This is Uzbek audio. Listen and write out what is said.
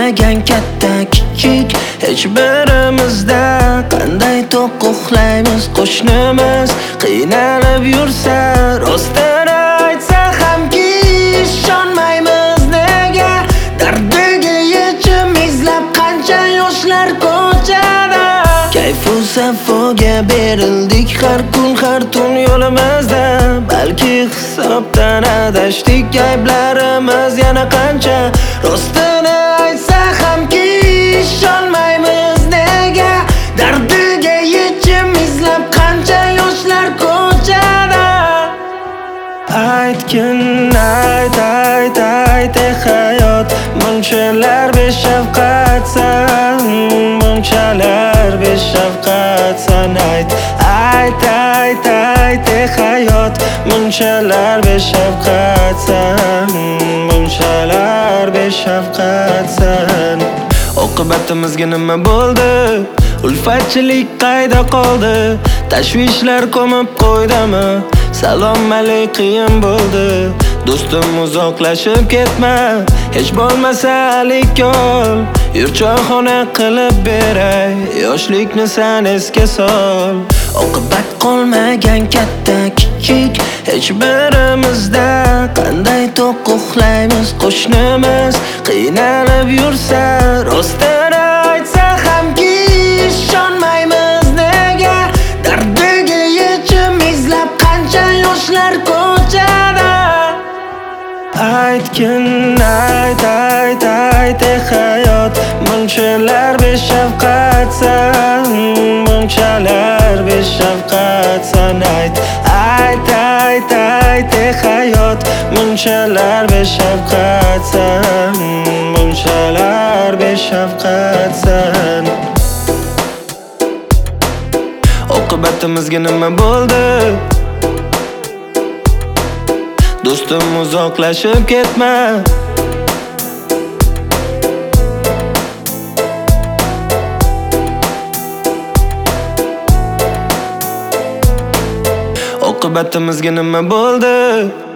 qolmagan katta kichik hech birimizda. Qanday to'q uxlaymiz qo'shnimiz qiynalib yursa, rostini aytsa hamki ishonmaymiz nega. Dardiga yechim izlab qancha yoshlar ko'chada. Kayfu safoga berildik har kun har tun yo'limizda. Balki hisobdan adashdik, ayblarimiz yana qancha. Rostini aytsa hamki ishonmaymiz nega. Dardiga yechim izlab qancha yoshlar ko'chada. Aytgin ayt ayt ayt ey hayot, bunchalar beshafqatsan, bunchalar beshafqatsan. Ayt ayt ayt ayt ey hayot, bunchalar beshafqatsan, bunchalar beshafqatsan. Oqibatimizga nima bo'ldi? Ulfatchilik qayda qoldi? Tashvishlar ko'mib qo'ydimi? Salom alik qiyin bo'ldi. Do'stim uzoqlashib ketma, hech bo'lmasa alik ol. Yurchoyxona qilib beray, yoshlikni san esga sol. Oqibat qolmagan katta kichik hech birimizda. Qanday to'q uxlaymiz qo'shnimiz qiynalib yursa, rostini aytsa hamki ishonmaymiz nega. Dardiga yechim izlab qancha yoshlar ko'chada. Aytgin ayt ayt ayt ey hayot, bunchalar beshafqatsan, bunchalar beshafqatsan. Ayt ayt ayt ayt ey hayot, bunchalar beshafqatsan, bunchalar beshafqatsan. Oqibatimizga nima bo'ldi? Do'stim uzoqlashib ketma. Oqibatimizga nima bo'ldi?